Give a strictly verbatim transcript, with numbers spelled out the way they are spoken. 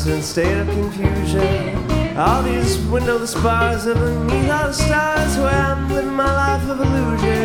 constant state of confusion. All these windowless bars underneath all the stars, where I'm living my life of illusion.